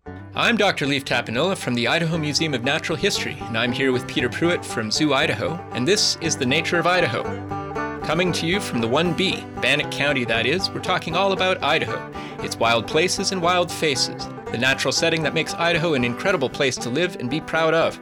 I'm Dr. Leif Tapinola from the Idaho Museum of Natural History, and I'm here with Peter Pruitt from Zoo Idaho, and this is The Nature of Idaho. Coming to you from the 1B, Bannock County that is, we're talking all about Idaho, its wild places and wild faces, the natural setting that makes Idaho an incredible place to live and be proud of.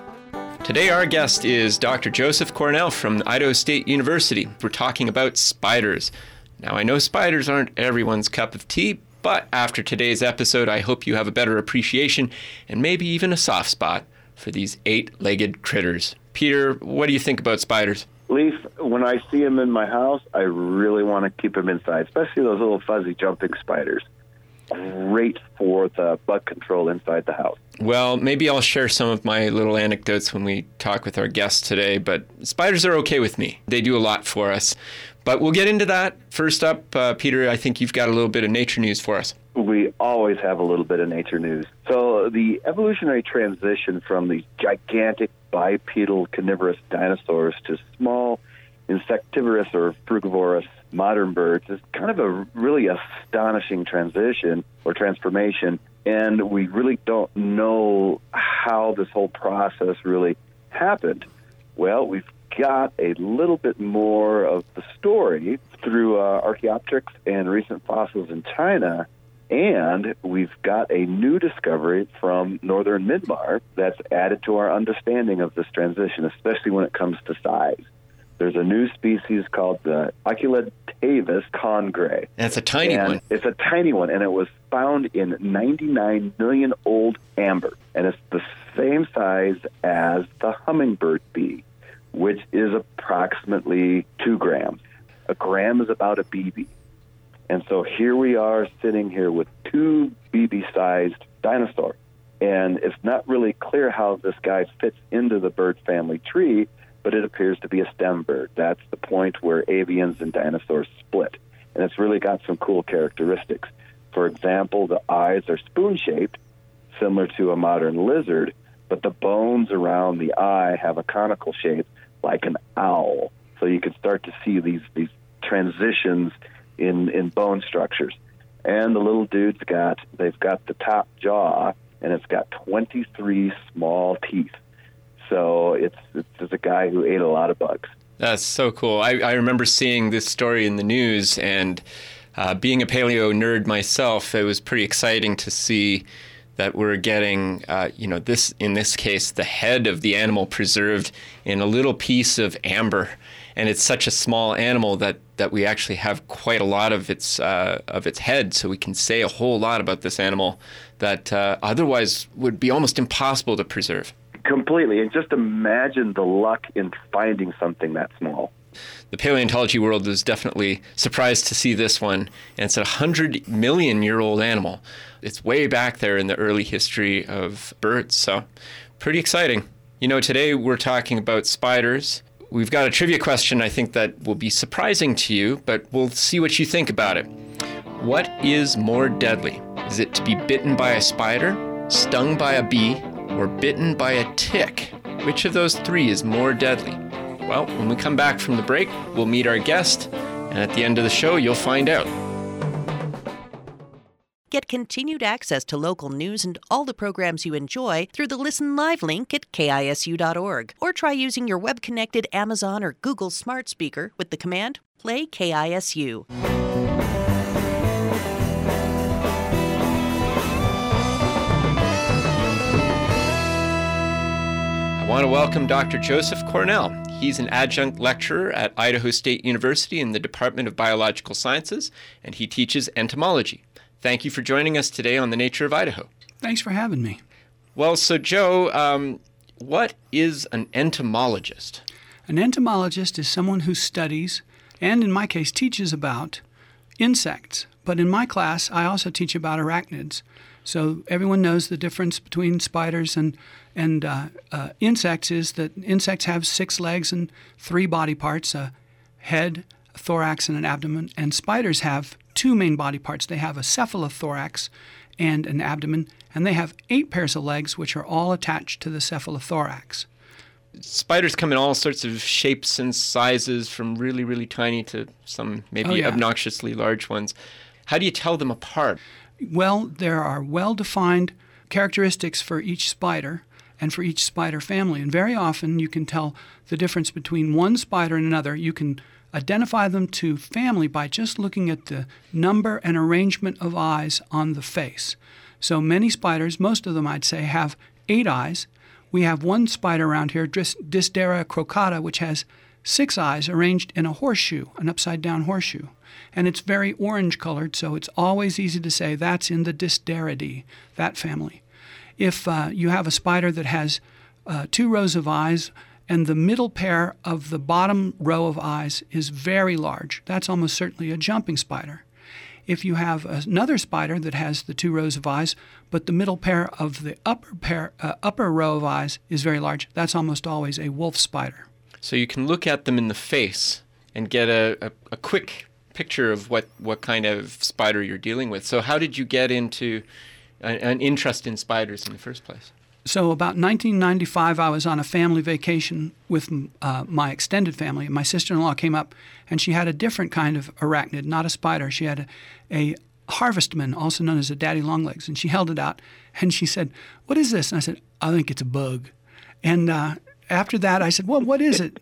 Today our guest is Dr. Joseph Cornell from Idaho State University. We're talking about spiders. Now I know spiders aren't everyone's cup of tea, but after today's episode I hope you have a better appreciation and maybe even a soft spot for these 8-legged critters. Peter, what do you think about spiders? Leaf, when I see them in my house, I really want to keep them inside, especially those little fuzzy jumping spiders. Great for the bug control inside the house. Well, maybe I'll share some of my little anecdotes when we talk with our guest today, but spiders are okay with me. They do a lot for us. But we'll get into that. First up, Peter, I think you've got a little bit of nature news for us. We always have a little bit of nature news. So the evolutionary transition from these gigantic bipedal carnivorous dinosaurs to small insectivorous or frugivorous modern birds is kind of a really astonishing transition or transformation, and we really don't know how this whole process really happened. Well, we've got a little bit more of the story through Archaeopteryx and recent fossils in China, and we've got a new discovery from northern Myanmar that's added to our understanding of this transition, especially when it comes to size. There's a new species called the Oculatavis congre. That's a tiny one. It's a tiny one, and it was found in 99 million old amber. And it's the same size as the hummingbird bee, which is approximately 2 grams. A gram is about a BB. And so here we are sitting here with 2 BB-sized dinosaurs. And it's not really clear how this guy fits into the bird family tree, but it appears to be a stem bird. That's the point where avians and dinosaurs split. And it's really got some cool characteristics. For example, the eyes are spoon-shaped, similar to a modern lizard, but the bones around the eye have a conical shape like an owl. So you can start to see these transitions in bone structures. And the little dude's they've got the top jaw, and it's got 23 small teeth. So it's a guy who ate a lot of bugs. That's so cool. I remember seeing this story in the news, and being a paleo nerd myself, it was pretty exciting to see that we're getting, this in this case, the head of the animal preserved in a little piece of amber. And it's such a small animal that we actually have quite a lot of its head, so we can say a whole lot about this animal that otherwise would be almost impossible to preserve. Completely. And just imagine the luck in finding something that small. The paleontology world is definitely surprised to see this one. And it's a 100-million-year-old animal. It's way back there in the early history of birds. So pretty exciting. Today we're talking about spiders. We've got a trivia question I think that will be surprising to you, but we'll see what you think about it. What is more deadly? Is it to be bitten by a spider, stung by a bee, or bitten by a tick? Which of those 3 is more deadly? Well, when we come back from the break, we'll meet our guest, and at the end of the show, you'll find out. Get continued access to local news and all the programs you enjoy through the Listen Live link at KISU.org, or try using your web-connected Amazon or Google smart speaker with the command Play KISU. I want to welcome Dr. Joseph Cornell. He's an adjunct lecturer at Idaho State University in the Department of Biological Sciences, and he teaches entomology. Thank you for joining us today on The Nature of Idaho. Thanks for having me. Well, so Joe, what is an entomologist? An entomologist is someone who studies, and in my case teaches about, insects. But in my class, I also teach about arachnids. So everyone knows the difference between spiders and insects is that insects have 6 legs and 3 body parts, a head, a thorax, and an abdomen. And spiders have 2 main body parts. They have a cephalothorax and an abdomen, and they have 8 pairs of legs, which are all attached to the cephalothorax. Spiders come in all sorts of shapes and sizes, from really, really tiny to some maybe obnoxiously large ones. How do you tell them apart? Well, there are well-defined characteristics for each spider and for each spider family. And very often you can tell the difference between one spider and another. You can identify them to family by just looking at the number and arrangement of eyes on the face. So many spiders, most of them I'd say, have 8 eyes. We have one spider around here, Dysdera crocata, which has 6 eyes arranged in a horseshoe, an upside-down horseshoe. And it's very orange-colored, so it's always easy to say that's in the Dysderidae, that family. If you have a spider that has 2 rows of eyes and the middle pair of the bottom row of eyes is very large, that's almost certainly a jumping spider. If you have another spider that has the 2 rows of eyes, but the middle pair of the upper row of eyes is very large, that's almost always a wolf spider. So you can look at them in the face and get a quick picture of what kind of spider you're dealing with. So how did you get into an interest in spiders in the first place? So about 1995, I was on a family vacation with my extended family. My sister-in-law came up, and she had a different kind of arachnid, not a spider. She had a harvestman, also known as a daddy longlegs, and she held it out, and she said, "What is this?" And I said, "I think it's a bug." And after that, I said, "Well, what is it?"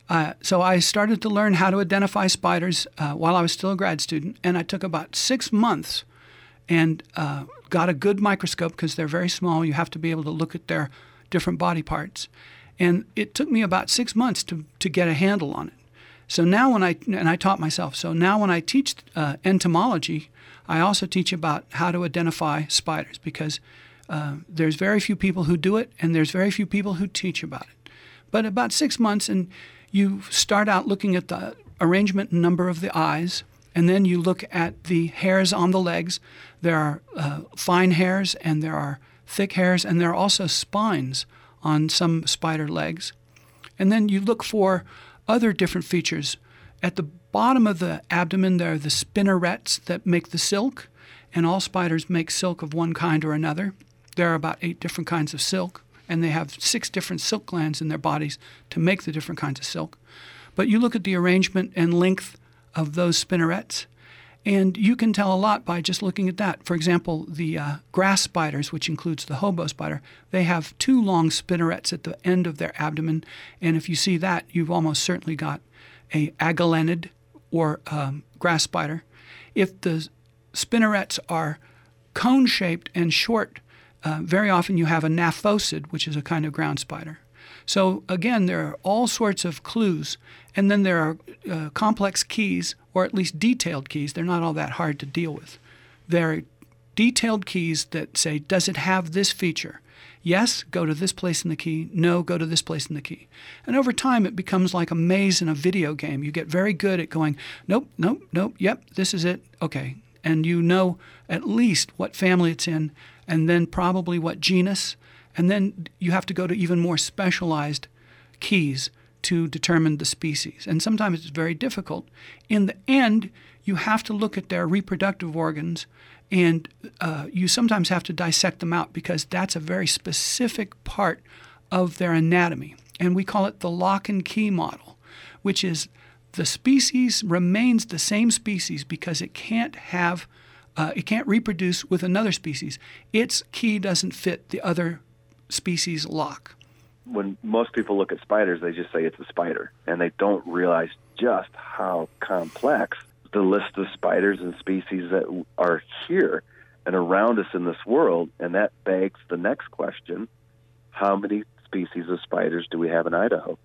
So I started to learn how to identify spiders while I was still a grad student, and I took about 6 months and got a good microscope because they're very small. You have to be able to look at their different body parts. And it took me about 6 months to get a handle on it. So now when I taught myself, so now when I teach entomology, I also teach about how to identify spiders because there's very few people who do it and there's very few people who teach about it. But about 6 months, and you start out looking at the arrangement and number of the eyes, and then you look at the hairs on the legs. There are fine hairs and there are thick hairs, and there are also spines on some spider legs. And then you look for other different features. At the bottom of the abdomen, there are the spinnerets that make the silk, and all spiders make silk of one kind or another. There are about 8 different kinds of silk, and they have 6 different silk glands in their bodies to make the different kinds of silk. But you look at the arrangement and length of those spinnerets, and you can tell a lot by just looking at that. For example, the grass spiders, which includes the hobo spider, they have 2 long spinnerets at the end of their abdomen, and if you see that, you've almost certainly got a agalennid or grass spider. If the spinnerets are cone-shaped and short, very often you have a gnaphosid, which is a kind of ground spider. So again, there are all sorts of clues, and then there are complex keys, or at least detailed keys. They're not all that hard to deal with. There are detailed keys that say, does it have this feature? Yes, go to this place in the key. No, go to this place in the key. And over time, it becomes like a maze in a video game. You get very good at going, nope, nope, nope, yep, this is it, okay. And you know at least what family it's in, and then probably what genus, and then you have to go to even more specialized keys to determine the species. And sometimes it's very difficult. In the end, you have to look at their reproductive organs, and you sometimes have to dissect them out because that's a very specific part of their anatomy. And we call it the lock and key model, which is the species remains the same species because it can't reproduce with another species. Its key doesn't fit the other species lock. When most people look at spiders, they just say it's a spider, and they don't realize just how complex the list of spiders and species that are here and around us in this world, and that begs the next question: how many species of spiders do we have in Idaho?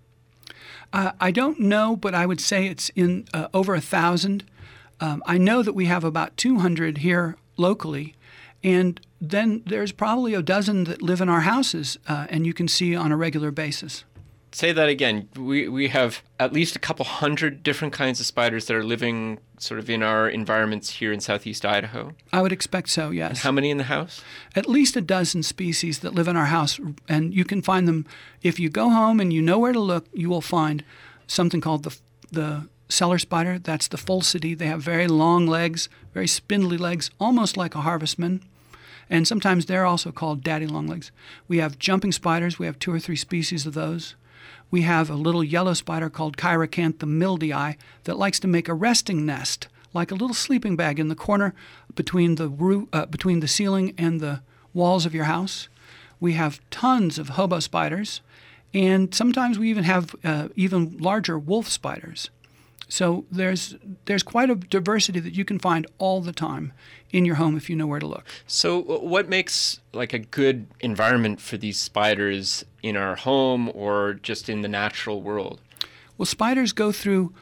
I don't know, but I would say it's in over 1,000. I know that we have about 200 here locally, and then there's probably a dozen that live in our houses, and you can see on a regular basis. Say that again. We have at least a couple hundred different kinds of spiders that are living sort of in our environments here in southeast Idaho. I would expect so, yes. And how many in the house? At least a dozen species that live in our house, and you can find them. If you go home and you know where to look, you will find something called the cellar spider. That's the Pholcidae. They have very long legs, very spindly legs, almost like a harvestman. And sometimes they're also called daddy longlegs. We have jumping spiders. We have 2 or 3 species of those. We have a little yellow spider called Cheirocanthum mildii that likes to make a resting nest, like a little sleeping bag in the corner between the ceiling and the walls of your house. We have tons of hobo spiders, and sometimes we even have even larger wolf spiders. So there's quite a diversity that you can find all the time in your home if you know where to look. So what makes like a good environment for these spiders in our home or just in the natural world? Well, spiders go through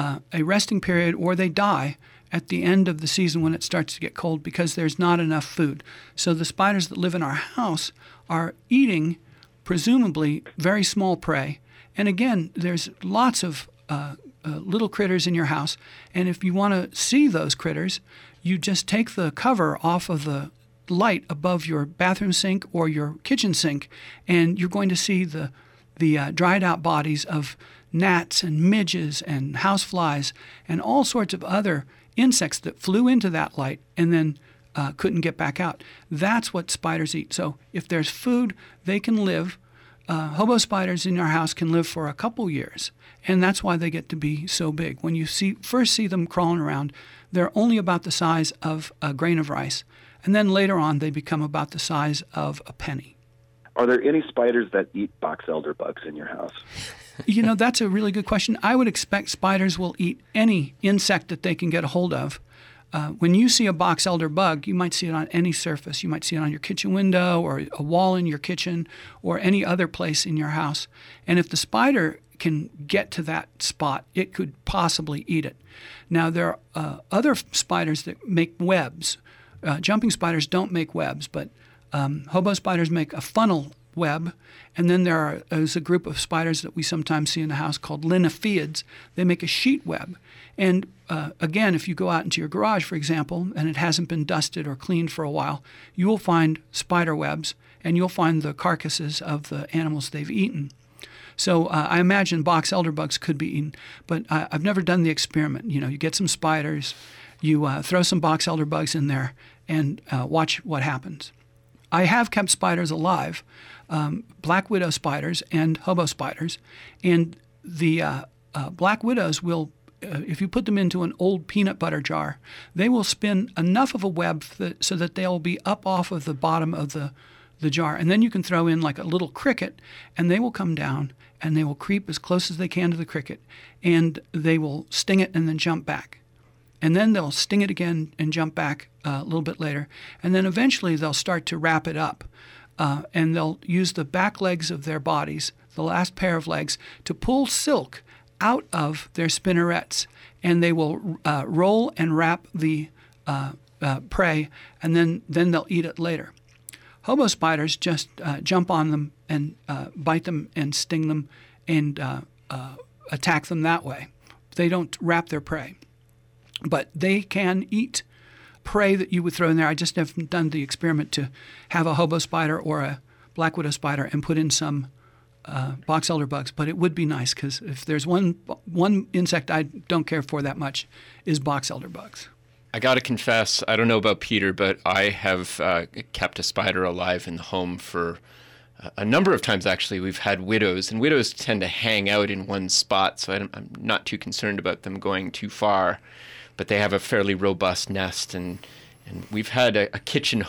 a resting period, or they die at the end of the season when it starts to get cold because there's not enough food. So the spiders that live in our house are eating presumably very small prey. And again, there's lots of little critters in your house, and if you want to see those critters, you just take the cover off of the light above your bathroom sink or your kitchen sink, and you're going to see the dried out bodies of gnats and midges and houseflies and all sorts of other insects that flew into that light and then couldn't get back out. That's what spiders eat. So if there's food, they can live. Hobo spiders in our house can live for a couple years, and that's why they get to be so big. When you first see them crawling around, they're only about the size of a grain of rice, and then later on they become about the size of a penny. Are there any spiders that eat box elder bugs in your house? You know, that's a really good question. I would expect spiders will eat any insect that they can get a hold of. When you see a box elder bug, you might see it on any surface. You might see it on your kitchen window or a wall in your kitchen or any other place in your house. And if the spider can get to that spot, it could possibly eat it. Now, there are other spiders that make webs. Jumping spiders don't make webs, but hobo spiders make a funnel web. And then there's a group of spiders that we sometimes see in the house called linophiids. They make a sheet web. And again, if you go out into your garage, for example, and it hasn't been dusted or cleaned for a while, you will find spider webs, and you'll find the carcasses of the animals they've eaten. So I imagine box elder bugs could be eaten, but I've never done the experiment. You know, you get some spiders, you throw some box elder bugs in there, and watch what happens. I have kept spiders alive, black widow spiders and hobo spiders, and the black widows will, if you put them into an old peanut butter jar, they will spin enough of a web so that they'll be up off of the bottom of the jar. And then you can throw in like a little cricket, and they will come down, and they will creep as close as they can to the cricket, and they will sting it and then jump back. And then they'll sting it again and jump back a little bit later. And then eventually they'll start to wrap it up. And they'll use the back legs of their bodies, the last pair of legs, to pull silk out of their spinnerets. And they will roll and wrap the prey, and then they'll eat it later. Hobo spiders just jump on them and bite them and sting them and attack them that way. They don't wrap their prey. But they can eat prey that you would throw in there. I just haven't done the experiment to have a hobo spider or a black widow spider and put in some box elder bugs. But it would be nice, because if there's one insect I don't care for that much, is box elder bugs. I got to confess, I don't know about Peter, but I have kept a spider alive in the home for a number of times, actually. We've had widows, and widows tend to hang out in one spot, so I'm not too concerned about them going too far. But they have a fairly robust nest, and we've had a kitchen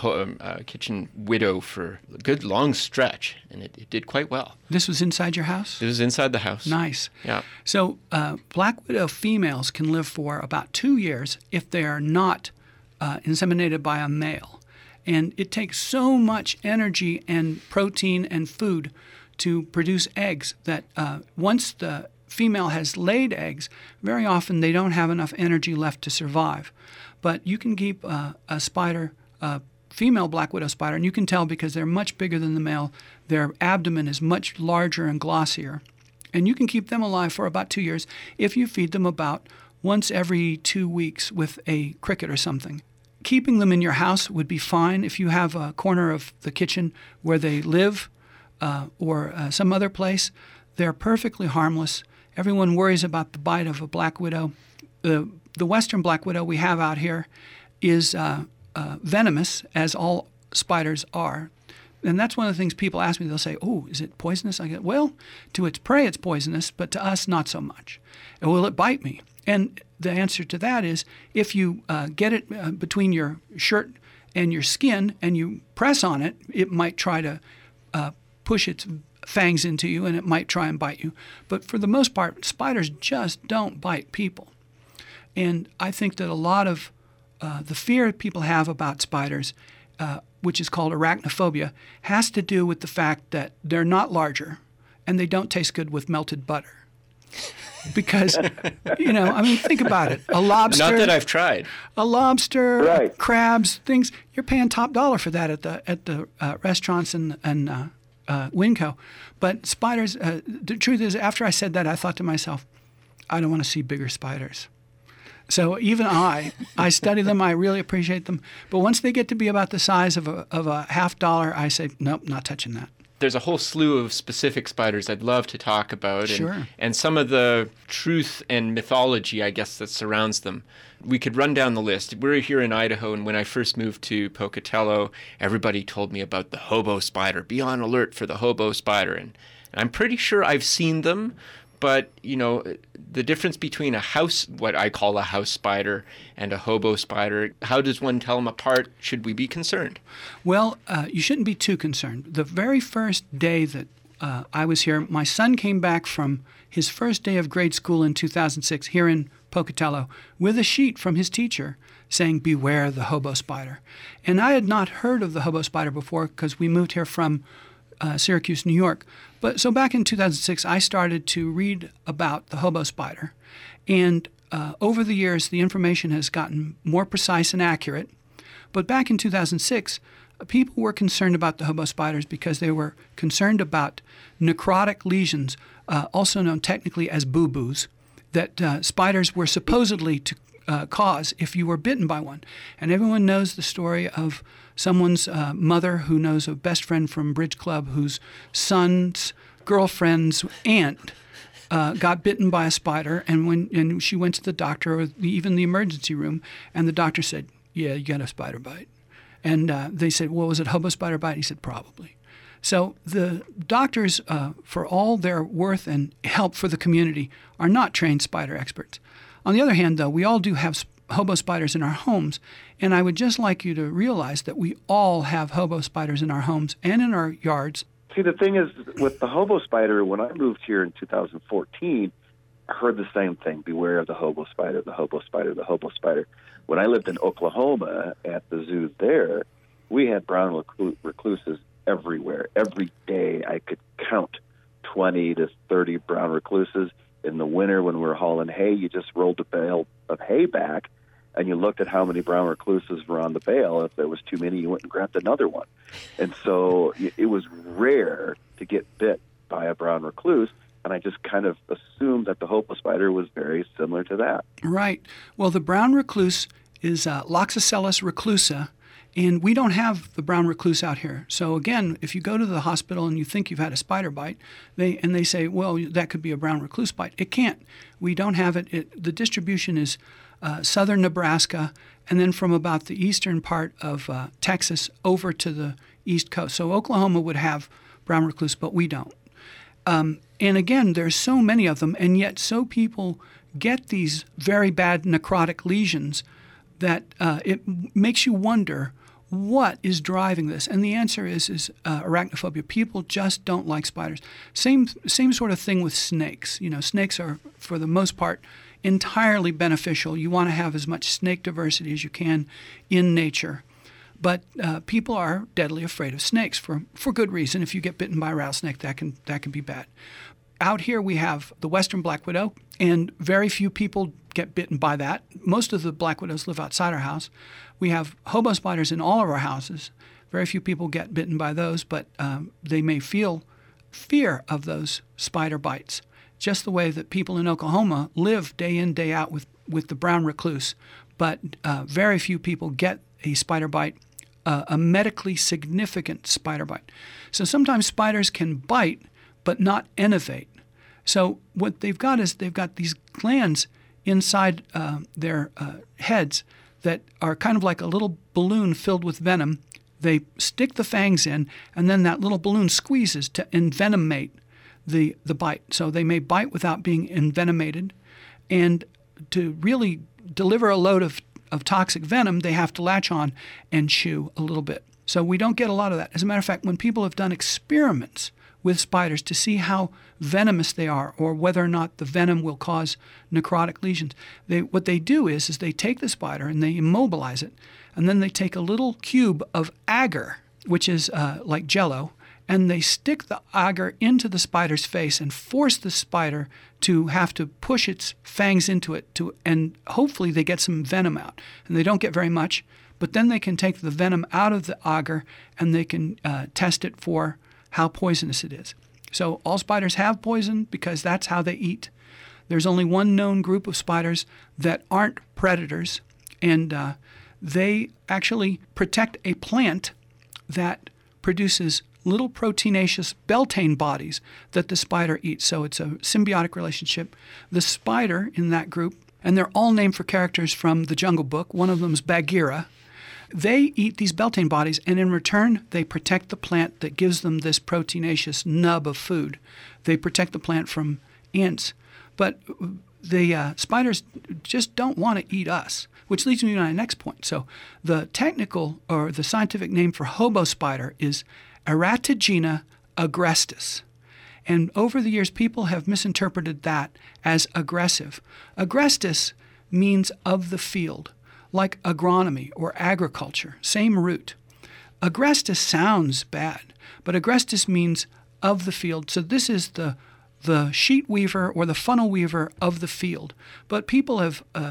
widow for a good long stretch, and it did quite well. This was inside your house? It was inside the house. Nice. Yeah. So black widow females can live for about 2 years if they are not inseminated by a male. And it takes so much energy and protein and food to produce eggs that once the female has laid eggs, very often they don't have enough energy left to survive. But you can keep a spider, a female black widow spider, and you can tell because they're much bigger than the male. Their abdomen is much larger and glossier. And you can keep them alive for about 2 years if you feed them about once every 2 weeks with a cricket or something. Keeping them in your house would be fine if you have a corner of the kitchen where they live or some other place. They're perfectly harmless. Everyone worries about the bite of a black widow. The western black widow we have out here is venomous, as all spiders are. And that's one of the things people ask me. They'll say, "Oh, is it poisonous?" I go, "Well, to its prey it's poisonous, but to us not so much." And will it bite me? And the answer to that is, if you get it between your shirt and your skin and you press on it, it might try to push its fangs into you and it might try and bite you. But for the most part, spiders just don't bite people. And I think that a lot of the fear people have about spiders, which is called arachnophobia, has to do with the fact that they're not larger and they don't taste good with melted butter. Because, think about it. A lobster. Not that I've tried. A lobster, Right. Crabs, things. You're paying top dollar for that at the restaurants and Winco. But spiders, the truth is, after I said that, I thought to myself, I don't want to see bigger spiders. So even I study them. I really appreciate them. But once they get to be about the size of a $50, I say, nope, not touching that. There's a whole slew of specific spiders I'd love to talk about, and some of the truth and mythology, I guess, that surrounds them. We could run down the list. We're here in Idaho, and when I first moved to Pocatello, everybody told me about the hobo spider. Be on alert for the hobo spider. And I'm pretty sure I've seen them, but, the difference between what I call a house spider, and a hobo spider, how does one tell them apart? Should we be concerned? Well, you shouldn't be too concerned. The very first day that I was here, my son came back from his first day of grade school in 2006 here in Pocatello with a sheet from his teacher saying, beware the hobo spider. And I had not heard of the hobo spider before because we moved here from Syracuse, New York. But so back in 2006, I started to read about the hobo spider. And over the years, the information has gotten more precise and accurate. But back in 2006, people were concerned about the hobo spiders because they were concerned about necrotic lesions, also known technically as boo-boos, that spiders were supposedly to cause if you were bitten by one. And everyone knows the story of someone's mother who knows a best friend from Bridge Club whose son's girlfriend's aunt got bitten by a spider, and she went to the doctor or even the emergency room, and the doctor said, yeah, you got a spider bite. And they said, well, was it hobo spider bite? He said, probably. So the doctors, for all their worth and help for the community, are not trained spider experts. On the other hand, though, we all do have hobo spiders in our homes, and I would just like you to realize that we all have hobo spiders in our homes and in our yards. See, the thing is, with the hobo spider, when I moved here in 2014, I heard the same thing, beware of the hobo spider, the hobo spider, the hobo spider. When I lived in Oklahoma at the zoo there, we had brown recluses everywhere. Every day I could count 20 to 30 brown recluses. In the winter when we were hauling hay, you just rolled a bale of hay back, and you looked at how many brown recluses were on the bale. If there was too many, you went and grabbed another one. And so it was rare to get bit by a brown recluse, and I just kind of assumed that the hobo spider was very similar to that. Right. Well, the brown recluse is Loxosceles reclusa, and we don't have the brown recluse out here. So again, if you go to the hospital and you think you've had a spider bite, they say, well, that could be a brown recluse bite. It can't. We don't have it. The distribution is southern Nebraska, and then from about the eastern part of Texas over to the east coast. So Oklahoma would have brown recluse, but we don't. And again, there's so many of them, and yet so people get these very bad necrotic lesions that it makes you wonder what is driving this. And the answer is arachnophobia. People just don't like spiders. Same sort of thing with snakes. Snakes are, for the most part, entirely beneficial. You want to have as much snake diversity as you can in nature. But people are deadly afraid of snakes for good reason. If you get bitten by a rattlesnake, that can be bad. Out here we have the western black widow, and very few people get bitten by that. Most of the black widows live outside our house. We have hobo spiders in all of our houses. Very few people get bitten by those, but they may feel fear of those spider bites, just the way that people in Oklahoma live day in, day out with the brown recluse. But very few people get a spider bite, a medically significant spider bite. So sometimes spiders can bite, but not innervate. So what they've got is they've got these glands inside their heads that are kind of like a little balloon filled with venom. They stick the fangs in, and then that little balloon squeezes to envenomate the bite. So they may bite without being envenomated. And to really deliver a load of of toxic venom, they have to latch on and chew a little bit. So we don't get a lot of that. As a matter of fact, when people have done experiments with spiders to see how venomous they are or whether or not the venom will cause necrotic lesions, what they do is they take the spider and they immobilize it, and then they take a little cube of agar, which is like Jell-O, and they stick the agar into the spider's face and force the spider to have to push its fangs into it, and hopefully they get some venom out. And they don't get very much, but then they can take the venom out of the agar and they can test it for how poisonous it is. So all spiders have poison because that's how they eat. There's only one known group of spiders that aren't predators, and they actually protect a plant that produces little proteinaceous beltane bodies that the spider eats. So it's a symbiotic relationship. The spider in that group, and they're all named for characters from the Jungle Book. One of them is Bagheera. They eat these beltane bodies, and in return, they protect the plant that gives them this proteinaceous nub of food. They protect the plant from ants. But the spiders just don't want to eat us, which leads me to my next point. So the technical or the scientific name for hobo spider is Eratogena agrestis. And over the years, people have misinterpreted that as aggressive. Agrestis means of the field, like agronomy or agriculture, same root. Agrestis sounds bad, but agrestis means of the field. So this is the sheet weaver or the funnel weaver of the field. But people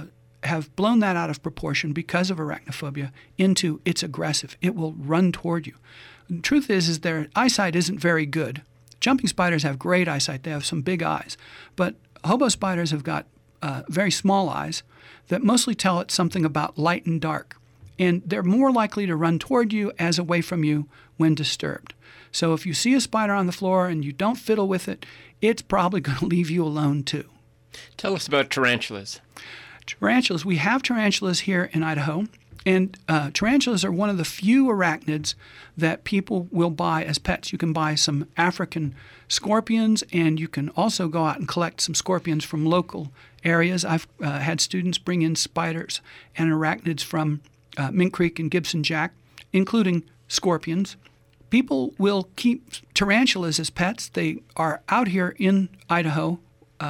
have blown that out of proportion because of arachnophobia into it's aggressive. It will run toward you. The truth is their eyesight isn't very good. Jumping spiders have great eyesight. They have some big eyes. But hobo spiders have got very small eyes that mostly tell it something about light and dark. And they're more likely to run toward you as away from you when disturbed. So if you see a spider on the floor and you don't fiddle with it, it's probably going to leave you alone too. Tell us about tarantulas. Tarantulas. We have tarantulas here in Idaho. And tarantulas are one of the few arachnids that people will buy as pets. You can buy some African scorpions, and you can also go out and collect some scorpions from local areas. I've had students bring in spiders and arachnids from Mink Creek and Gibson Jack, including scorpions. People will keep tarantulas as pets. They are out here in Idaho,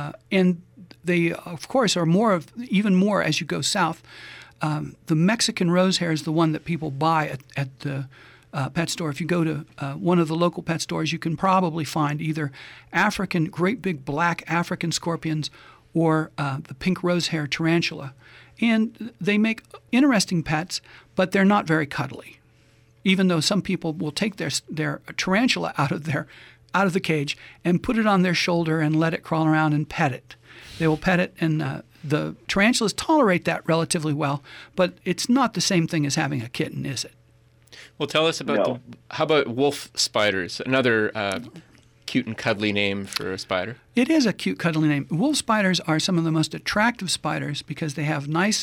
and they, of course, are even more as you go south. The Mexican rose hair is the one that people buy at the pet store. If you go to one of the local pet stores, you can probably find either great big black African scorpions or the pink rose hair tarantula. And they make interesting pets, but they're not very cuddly. Even though some people will take their tarantula out of the cage and put it on their shoulder and let it crawl around and pet it. They will pet it, and the tarantulas tolerate that relatively well, but it's not the same thing as having a kitten, is it? Well, tell us about how about wolf spiders, another cute and cuddly name for a spider? It is a cute, cuddly name. Wolf spiders are some of the most attractive spiders because they have nice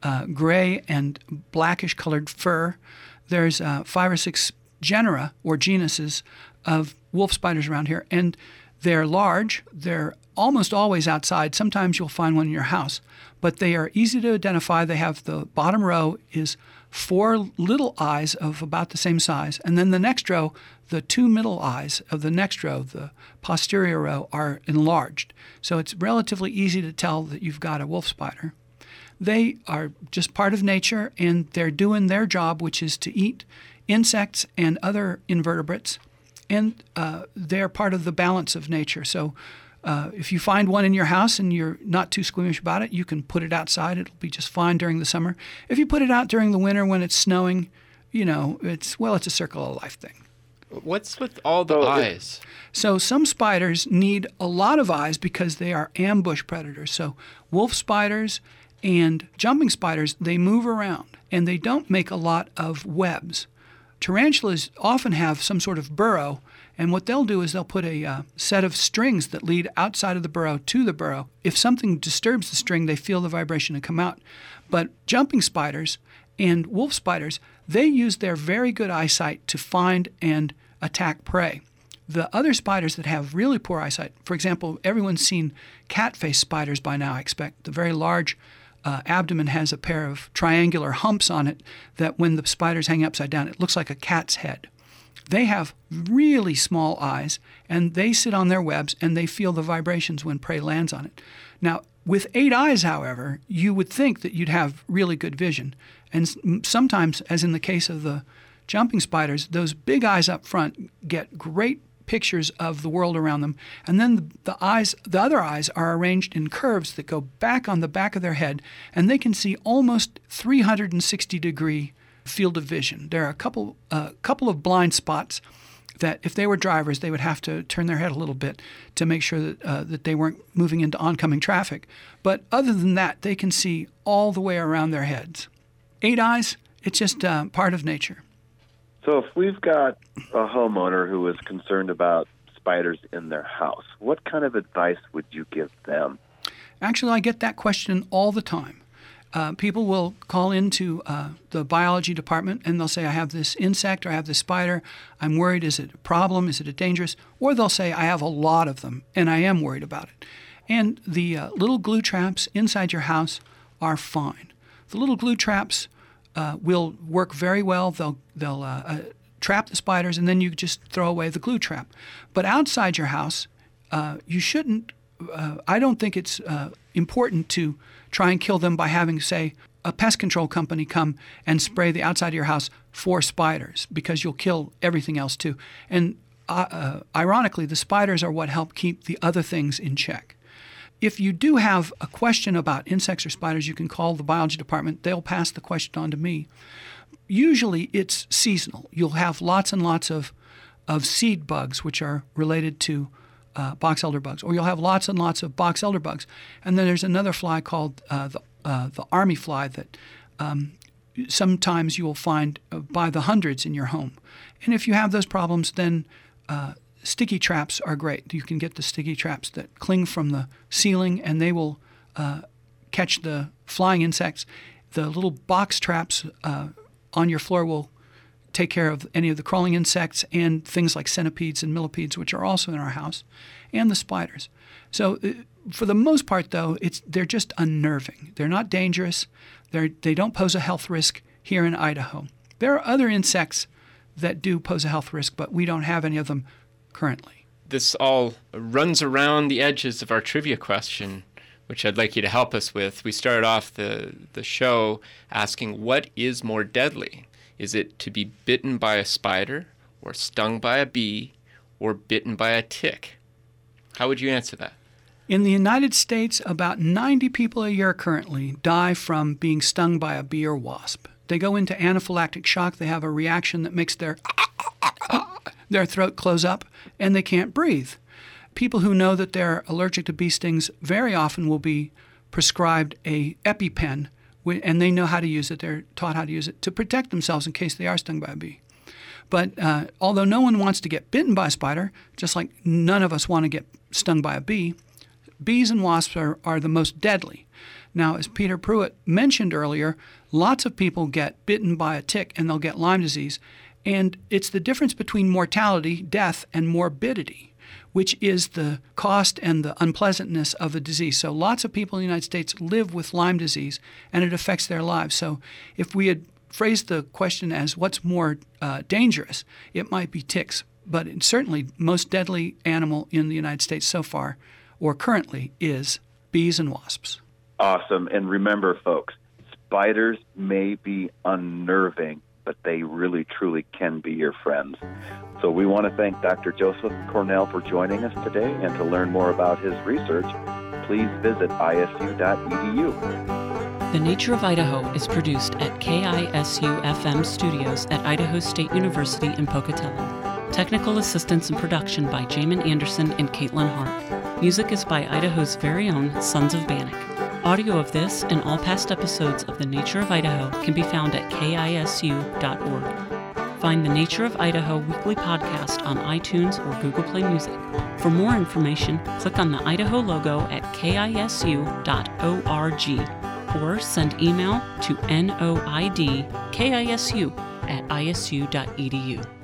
gray and blackish colored fur. There's 5 or 6 genera or genuses of wolf spiders around here, and they're large. They're almost always outside. Sometimes you'll find one in your house, but they are easy to identify. They have the bottom row is 4 little eyes of about the same size, and then the next row, the 2 middle eyes of the next row, the posterior row, are enlarged. So it's relatively easy to tell that you've got a wolf spider. They are just part of nature, and they're doing their job, which is to eat insects and other invertebrates, and they're part of the balance of nature. So if you find one in your house and you're not too squeamish about it, you can put it outside. It'll be just fine during the summer. If you put it out during the winter when it's snowing, it's a circle of life thing. What's with all the eyes? So some spiders need a lot of eyes because they are ambush predators. So wolf spiders and jumping spiders, they move around, and they don't make a lot of webs. Tarantulas often have some sort of burrow, and what they'll do is they'll put a set of strings that lead outside of the burrow to the burrow. If something disturbs the string, they feel the vibration and come out. But jumping spiders and wolf spiders, they use their very good eyesight to find and attack prey. The other spiders that have really poor eyesight, for example, everyone's seen cat-faced spiders by now, I expect, the very large abdomen has a pair of triangular humps on it that when the spiders hang upside down, it looks like a cat's head. They have really small eyes, and they sit on their webs, and they feel the vibrations when prey lands on it. Now, with 8 eyes, however, you would think that you'd have really good vision. And sometimes, as in the case of the jumping spiders, those big eyes up front get great pictures of the world around them, and then the other eyes are arranged in curves that go back on the back of their head, and they can see almost 360-degree field of vision. There are a couple of blind spots that if they were drivers, they would have to turn their head a little bit to make sure that they weren't moving into oncoming traffic. But other than that, they can see all the way around their heads. 8 eyes, it's just part of nature. So if we've got a homeowner who is concerned about spiders in their house, what kind of advice would you give them? Actually, I get that question all the time. People will call into the biology department and they'll say, I have this insect or I have this spider. I'm worried. Is it a problem? Is it dangerous? Or they'll say, I have a lot of them and I am worried about it. And the little glue traps inside your house are fine. The little glue traps will work very well. They'll trap the spiders, and then you just throw away the glue trap. But outside your house, you shouldn't. I don't think it's important to try and kill them by having, say, a pest control company come and spray the outside of your house for spiders, because you'll kill everything else too. And ironically, the spiders are what help keep the other things in check. If you do have a question about insects or spiders, you can call the biology department. They'll pass the question on to me. Usually it's seasonal. You'll have lots and lots of seed bugs, which are related to box elder bugs, or you'll have lots and lots of box elder bugs. And then there's another fly called the army fly that sometimes you will find by the hundreds in your home. And if you have those problems, then sticky traps are great. You can get the sticky traps that cling from the ceiling, and they will catch the flying insects. The little box traps on your floor will take care of any of the crawling insects and things like centipedes and millipedes, which are also in our house, and the spiders. So for the most part, though, they're just unnerving. They're not dangerous. They don't pose a health risk here in Idaho. There are other insects that do pose a health risk, but we don't have any of them currently. This all runs around the edges of our trivia question, which I'd like you to help us with. We started off the show asking, what is more deadly? Is it to be bitten by a spider, or stung by a bee, or bitten by a tick? How would you answer that? In the United States, about 90 people a year currently die from being stung by a bee or wasp. They go into anaphylactic shock. They have a reaction that makes their throat close up, and they can't breathe. People who know that they're allergic to bee stings very often will be prescribed a EpiPen, and they know how to use it. They're taught how to use it to protect themselves in case they are stung by a bee. But although no one wants to get bitten by a spider, just like none of us want to get stung by a bee, bees and wasps are the most deadly. Now, as Peter Pruitt mentioned earlier, lots of people get bitten by a tick and they'll get Lyme disease. And it's the difference between mortality, death, and morbidity, which is the cost and the unpleasantness of the disease. So lots of people in the United States live with Lyme disease, and it affects their lives. So if we had phrased the question as what's more dangerous, it might be ticks. But it's certainly most deadly animal in the United States so far, or currently, is bees and wasps. Awesome. And remember, folks, spiders may be unnerving, but they really, truly can be your friends. So we want to thank Dr. Joseph Cornell for joining us today, and to learn more about his research, please visit isu.edu. The Nature of Idaho is produced at KISU-FM Studios at Idaho State University in Pocatello. Technical assistance and production by Jamin Anderson and Caitlin Hart. Music is by Idaho's very own Sons of Bannock. Audio of this and all past episodes of The Nature of Idaho can be found at KISU.org. Find the Nature of Idaho weekly podcast on iTunes or Google Play Music. For more information, click on the Idaho logo at KISU.org or send email to noidkisu@isu.edu.